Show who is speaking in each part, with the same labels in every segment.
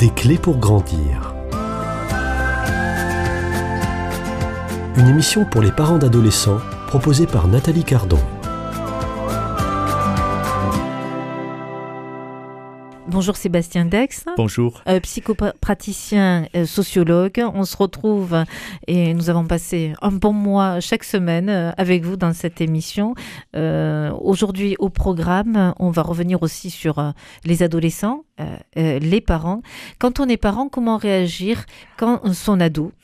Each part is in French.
Speaker 1: Des clés pour grandir. Une émission pour les parents d'adolescents proposée par Nathalie Cardon.
Speaker 2: Bonjour Sébastien Dex.
Speaker 3: Bonjour.
Speaker 2: Psychopraticien, sociologue. On se retrouve et nous avons passé un bon mois chaque semaine avec vous dans cette émission. Aujourd'hui au programme, on va revenir aussi sur les adolescents, les parents. Quand on est parent, comment réagir quand son ado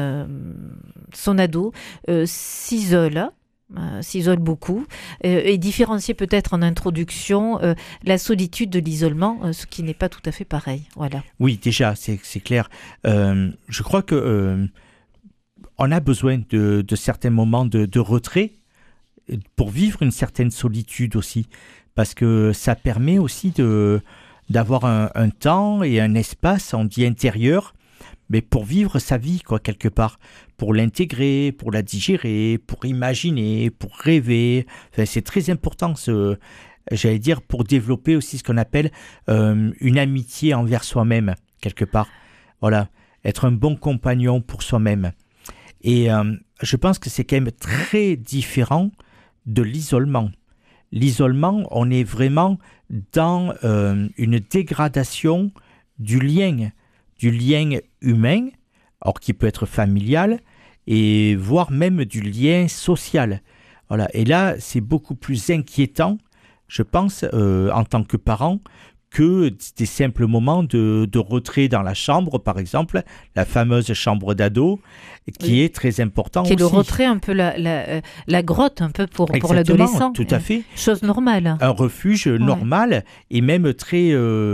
Speaker 2: s'isole beaucoup et différencier peut-être en introduction la solitude de l'isolement, ce qui n'est pas tout à fait pareil. Voilà.
Speaker 3: Oui, déjà, c'est clair. Je crois que on a besoin de certains moments de retrait pour vivre une certaine solitude aussi, parce que ça permet aussi d'avoir un temps et un espace, on dit intérieur, mais pour vivre sa vie, quoi, quelque part, pour l'intégrer, pour la digérer, pour imaginer, pour rêver. Enfin, c'est très important, j'allais dire, pour développer aussi ce qu'on appelle une amitié envers soi-même, quelque part. Voilà, être un bon compagnon pour soi-même. Et je pense que c'est quand même très différent de l'isolement. L'isolement, on est vraiment dans une dégradation du lien humain, or qui peut être familial, et voire même du lien social. Voilà. Et là, c'est beaucoup plus inquiétant, je pense, en tant que parent, que des simples moments de retrait dans la chambre, par exemple, la fameuse chambre d'ado, qui est très important aussi.
Speaker 2: Qui est le retrait, un peu la grotte, un peu pour l'adolescent.
Speaker 3: Tout à fait.
Speaker 2: Chose normale.
Speaker 3: Un refuge normal, et même très...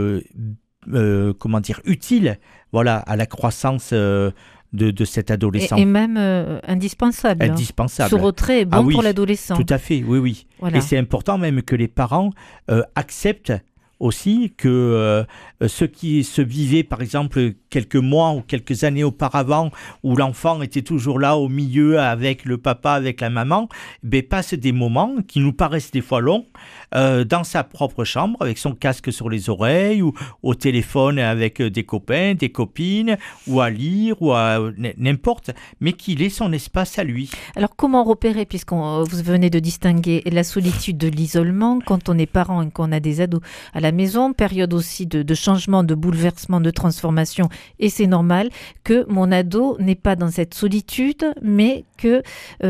Speaker 3: utile, voilà, à la croissance de cet adolescent.
Speaker 2: Et même indispensable.
Speaker 3: Indispensable.
Speaker 2: Ce retrait est bon pour l'adolescent.
Speaker 3: Tout à fait, oui. Voilà. Et c'est important même que les parents acceptent aussi que ce qui se vivait, par exemple, quelques mois ou quelques années auparavant, où l'enfant était toujours là au milieu avec le papa, avec la maman, passe des moments qui nous paraissent des fois longs, dans sa propre chambre, avec son casque sur les oreilles, ou au téléphone avec des copains, des copines, ou à lire, ou à n'importe, mais qu'il ait son espace à lui.
Speaker 2: Alors comment repérer, puisqu'on vous venez de distinguer la solitude de l'isolement, quand on est parent et qu'on a des ados à la maison, période aussi de changement, de bouleversement, de transformation, et c'est normal que mon ado n'est pas dans cette solitude, mais que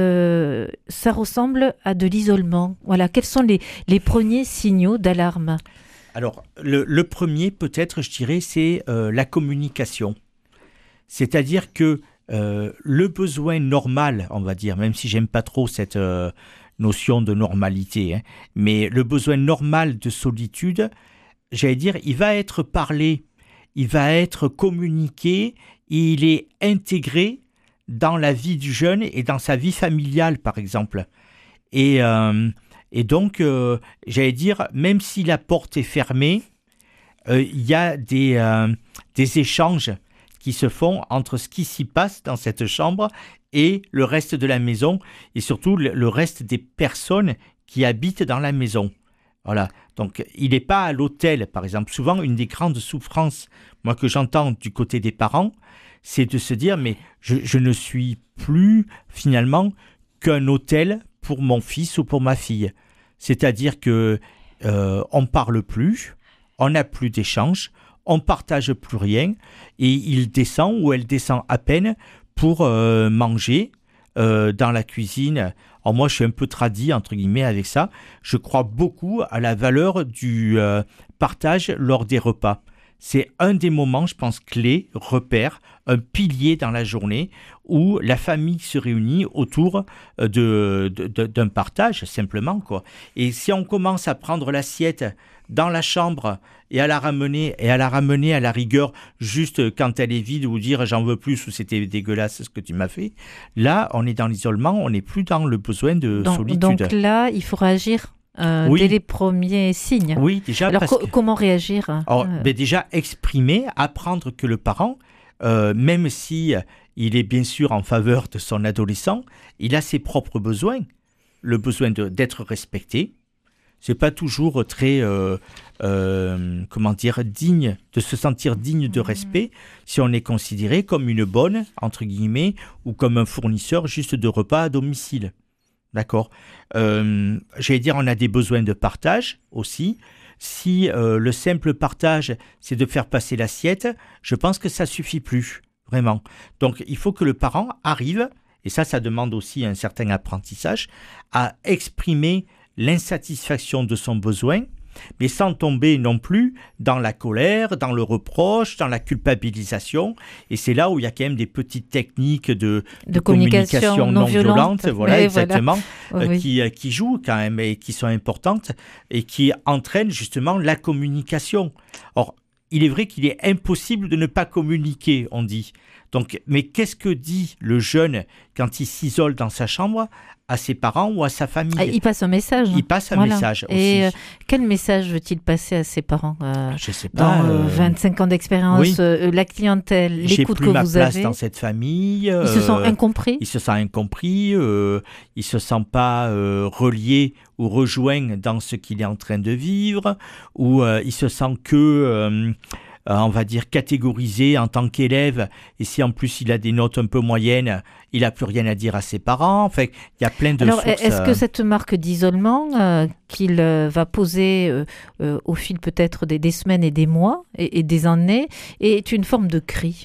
Speaker 2: ça ressemble à de l'isolement. Voilà, quels sont les premiers signaux d'alarme ?
Speaker 3: Alors, le premier, peut-être, je dirais, c'est la communication. C'est-à-dire que le besoin normal, on va dire, même si j'aime pas trop cette notion de normalité, mais le besoin normal de solitude, j'allais dire, il va être parlé, il va être communiqué, il est intégré dans la vie du jeune et dans sa vie familiale, par exemple. Et donc, j'allais dire, même si la porte est fermée, il y a des échanges qui se font entre ce qui s'y passe dans cette chambre et le reste de la maison, et surtout le reste des personnes qui habitent dans la maison. Voilà. Donc, il n'est pas à l'hôtel, par exemple. Souvent, une des grandes souffrances, moi, que j'entends du côté des parents, c'est de se dire, mais je ne suis plus, finalement, qu'un hôtel pour mon fils ou pour ma fille. C'est-à-dire que on ne parle plus, on n'a plus d'échanges, on ne partage plus rien, et il descend ou elle descend à peine pour manger dans la cuisine. Alors moi, je suis un peu tradit, entre guillemets, avec ça. Je crois beaucoup à la valeur du partage lors des repas. C'est un des moments, je pense, clés, repères, un pilier dans la journée où la famille se réunit autour d'un partage, simplement, quoi. Et si on commence à prendre l'assiette dans la chambre et à la ramener à la rigueur juste quand elle est vide, ou dire j'en veux plus ou c'était dégueulasse ce que tu m'as fait, là, on est dans l'isolement, on n'est plus dans le besoin de solitude.
Speaker 2: Donc là, il faut réagir dès les premiers signes.
Speaker 3: Oui, déjà.
Speaker 2: Alors comment réagir ?
Speaker 3: Alors, déjà, exprimer, apprendre que le parent, même si il est bien sûr en faveur de son adolescent, il a ses propres besoins. Le besoin d'être respecté. C'est pas toujours très digne, de se sentir digne de respect si on est considéré comme une bonne, entre guillemets, ou comme un fournisseur juste de repas à domicile. D'accord. J'allais dire, on a des besoins de partage aussi. Si le simple partage, c'est de faire passer l'assiette, je pense que ça suffit plus, vraiment. Donc, il faut que le parent arrive, et ça demande aussi un certain apprentissage, à exprimer l'insatisfaction de son besoin, mais sans tomber non plus dans la colère, dans le reproche, dans la culpabilisation. Et c'est là où il y a quand même des petites techniques de communication non violente, voilà, exactement, qui jouent quand même et qui sont importantes et qui entraînent justement la communication. Or, il est vrai qu'il est impossible de ne pas communiquer, on dit. Donc, mais qu'est-ce que dit le jeune quand il s'isole dans sa chambre à ses parents ou à sa famille?
Speaker 2: Il passe un message.
Speaker 3: Il passe un message aussi.
Speaker 2: Et quel message veut-il passer à ses parents
Speaker 3: je sais pas.
Speaker 2: Dans 25 ans d'expérience, la clientèle, l'écoute que vous avez.
Speaker 3: J'ai plus ma place dans cette famille.
Speaker 2: Ils se sentent incompris.
Speaker 3: Ils se sentent incompris. Ils se sentent pas reliés ou rejoints dans ce qu'il est en train de vivre. Ou ils se sentent que... on va dire catégorisé en tant qu'élève, et si en plus il a des notes un peu moyennes, il n'a plus rien à dire à ses parents. Enfin, il y a plein de sources.
Speaker 2: Alors, est-ce que cette marque d'isolement qu'il va poser au fil peut-être des semaines et des mois et des années est une forme de cri?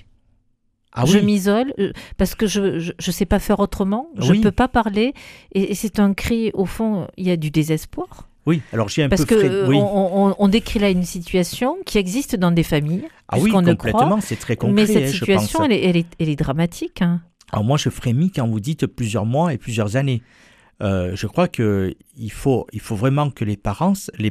Speaker 2: Je m'isole parce que je ne sais pas faire autrement, je ne peux pas parler, et c'est un cri, au fond, il y a du désespoir.
Speaker 3: Oui, alors j'ai un
Speaker 2: parce
Speaker 3: peu...
Speaker 2: on décrit là une situation qui existe dans des familles.
Speaker 3: Ah oui, complètement, c'est très concret.
Speaker 2: Mais cette situation, elle est dramatique. Hein.
Speaker 3: Alors moi, je frémis quand vous dites plusieurs mois et plusieurs années. Je crois qu'il faut vraiment que les parents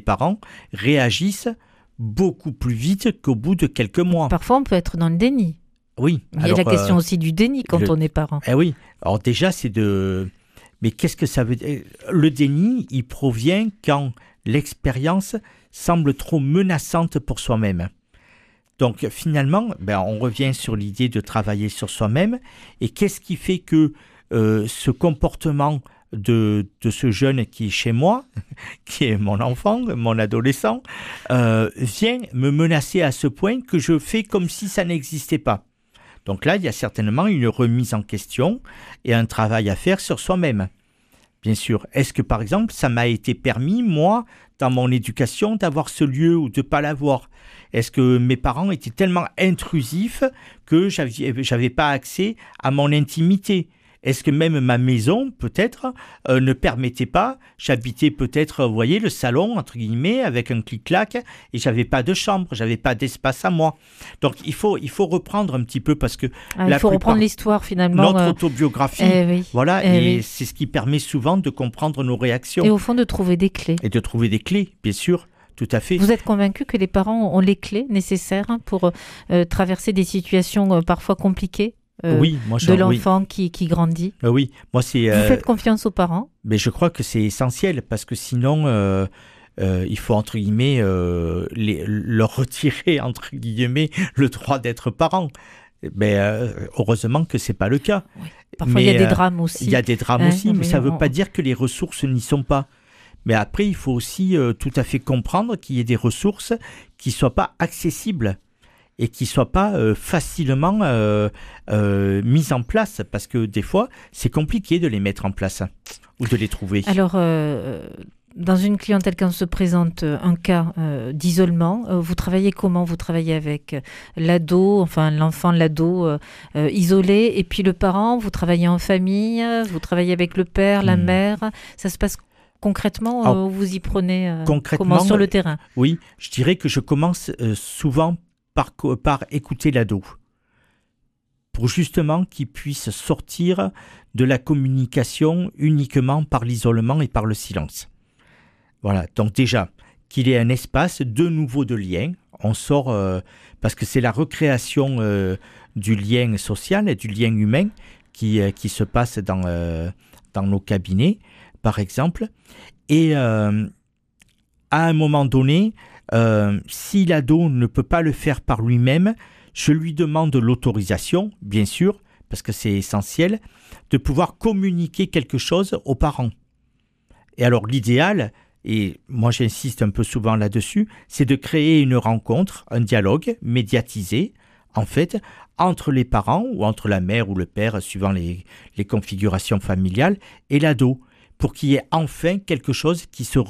Speaker 3: réagissent beaucoup plus vite qu'au bout de quelques mois.
Speaker 2: Parfois, on peut être dans le déni.
Speaker 3: Oui.
Speaker 2: Il y a la question aussi du déni quand on est parent.
Speaker 3: Eh oui. Alors déjà, c'est de... Mais qu'est-ce que ça veut dire? Le déni, il provient quand l'expérience semble trop menaçante pour soi-même. Donc finalement, on revient sur l'idée de travailler sur soi-même. Et qu'est-ce qui fait que ce comportement de ce jeune qui est chez moi, qui est mon enfant, mon adolescent, vient me menacer à ce point que je fais comme si ça n'existait pas? Donc là, il y a certainement une remise en question et un travail à faire sur soi-même. Bien sûr. Est-ce que, par exemple, ça m'a été permis, moi, dans mon éducation, d'avoir ce lieu ou de ne pas l'avoir? Est-ce que mes parents étaient tellement intrusifs que j'avais pas accès à mon intimité? Est-ce que même ma maison, peut-être, ne permettait pas? J'habitais peut-être, vous voyez, le salon, entre guillemets, avec un clic-clac, et j'avais pas de chambre, j'avais pas d'espace à moi. Donc, il faut reprendre un petit peu parce que...
Speaker 2: il faut reprendre l'histoire, finalement.
Speaker 3: Notre autobiographie, voilà, et c'est ce qui permet souvent de comprendre nos réactions.
Speaker 2: Et au fond, de trouver des clés.
Speaker 3: Et de trouver des clés, bien sûr. Tout à fait.
Speaker 2: Vous êtes convaincu que les parents ont les clés nécessaires pour traverser des situations parfois compliquées?
Speaker 3: Oui, moi,
Speaker 2: de l'enfant qui grandit.
Speaker 3: Oui, moi c'est.
Speaker 2: Vous faites confiance aux parents?
Speaker 3: Mais je crois que c'est essentiel parce que sinon, il faut entre guillemets leur retirer entre guillemets le droit d'être parent. Mais heureusement que c'est pas le cas.
Speaker 2: Oui. Parfois il y a des drames aussi.
Speaker 3: Il y a des drames aussi, mais ça veut pas dire que les ressources n'y sont pas. Mais après, il faut aussi tout à fait comprendre qu'il y ait des ressources qui soient pas accessibles et qui ne soient pas facilement mises en place, parce que des fois, c'est compliqué de les mettre en place ou de les trouver.
Speaker 2: Alors, dans une clientèle, quand se présente un cas d'isolement, vous travaillez comment? Vous travaillez avec l'ado, enfin l'enfant, l'ado isolé, et puis le parent, vous travaillez en famille, vous travaillez avec le père, la mère, ça se passe concrètement, vous y prenez comment sur le terrain?
Speaker 3: Oui, je dirais que je commence souvent par écouter l'ado, pour justement qu'il puisse sortir de la communication uniquement par l'isolement et par le silence. Voilà, donc déjà, qu'il ait un espace de nouveau de lien, on sort, parce que c'est la recréation du lien social et du lien humain qui se passe dans nos cabinets, par exemple, et à un moment donné, si l'ado ne peut pas le faire par lui-même, je lui demande l'autorisation, bien sûr, parce que c'est essentiel, de pouvoir communiquer quelque chose aux parents. Et alors l'idéal, et moi j'insiste un peu souvent là-dessus, c'est de créer une rencontre, un dialogue médiatisé, en fait, entre les parents ou entre la mère ou le père, suivant les configurations familiales, et l'ado, pour qu'il y ait enfin quelque chose qui se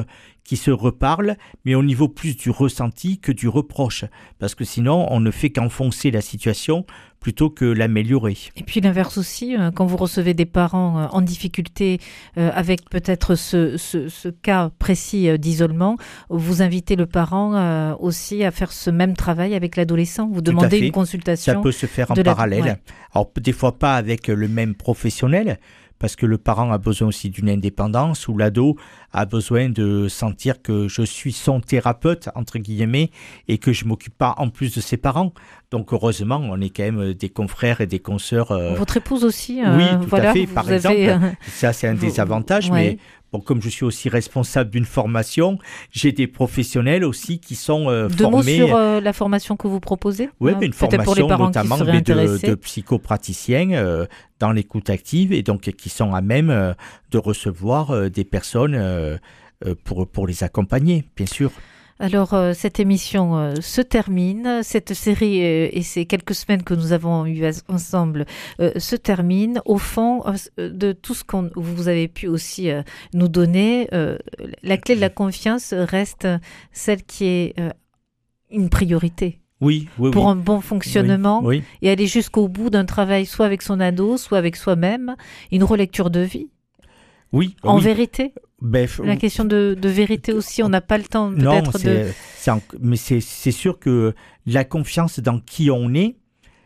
Speaker 3: reparle, mais au niveau plus du ressenti que du reproche. Parce que sinon, on ne fait qu'enfoncer la situation plutôt que l'améliorer.
Speaker 2: Et puis l'inverse aussi, quand vous recevez des parents en difficulté avec peut-être ce cas précis d'isolement, vous invitez le parent aussi à faire ce même travail avec l'adolescent. Vous demandez une consultation.
Speaker 3: Ça peut se faire en parallèle. Ouais. Alors des fois pas avec le même professionnel, parce que le parent a besoin aussi d'une indépendance, ou l'ado a besoin de sentir que je suis son thérapeute, entre guillemets, et que je ne m'occupe pas en plus de ses parents. Donc heureusement, on est quand même des confrères et des consoeurs.
Speaker 2: Votre épouse aussi
Speaker 3: oui, tout à fait, par exemple. Ça, c'est un des avantages,
Speaker 2: ouais.
Speaker 3: Mais bon, comme je suis aussi responsable d'une formation, j'ai des professionnels aussi qui sont formés.
Speaker 2: Deux mots sur la formation que vous proposez.
Speaker 3: Oui, une formation
Speaker 2: pour les parents
Speaker 3: notamment de psychopraticiens dans l'écoute active, et donc qui sont à même de recevoir des personnes pour les accompagner, bien sûr.
Speaker 2: Alors, cette émission se termine, cette série et ces quelques semaines que nous avons eues ensemble se terminent. Au fond, de tout ce que vous avez pu aussi nous donner, la clé de la confiance reste celle qui est une priorité.
Speaker 3: Oui,
Speaker 2: pour un bon fonctionnement,
Speaker 3: oui.
Speaker 2: Et aller jusqu'au bout d'un travail, soit avec son ado, soit avec soi-même, une relecture de vie.
Speaker 3: Oui.
Speaker 2: En vérité. La question de vérité aussi, on n'a pas le temps peut-être
Speaker 3: mais c'est sûr que la confiance dans qui on est,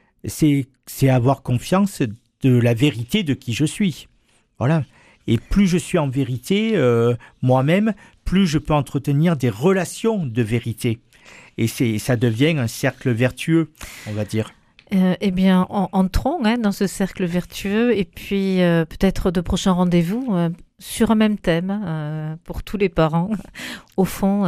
Speaker 3: c'est avoir confiance de la vérité de qui je suis. Voilà. Et plus je suis en vérité moi-même, plus je peux entretenir des relations de vérité. Et ça devient un cercle vertueux, on va dire.
Speaker 2: Eh bien, entrons dans ce cercle vertueux, et puis peut-être de prochains rendez-vous sur un même thème pour tous les parents. Au fond,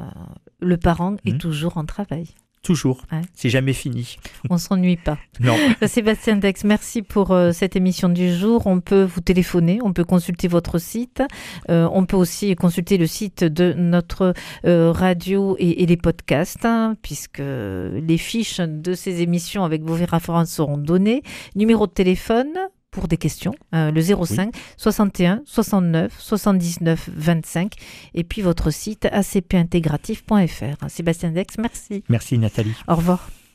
Speaker 2: le parent est toujours en travail.
Speaker 3: Toujours, c'est jamais fini.
Speaker 2: On ne s'ennuie pas.
Speaker 3: Non.
Speaker 2: Sébastien Dex, merci pour cette émission du jour. On peut vous téléphoner, on peut consulter votre site, on peut aussi consulter le site de notre radio et les podcasts, puisque les fiches de ces émissions avec vos références seront données. Numéro de téléphone pour des questions, le 05 61 69 79 25, et puis votre site acpintégratif.fr. Sébastien Dex, merci.
Speaker 3: Merci Nathalie.
Speaker 2: Au revoir.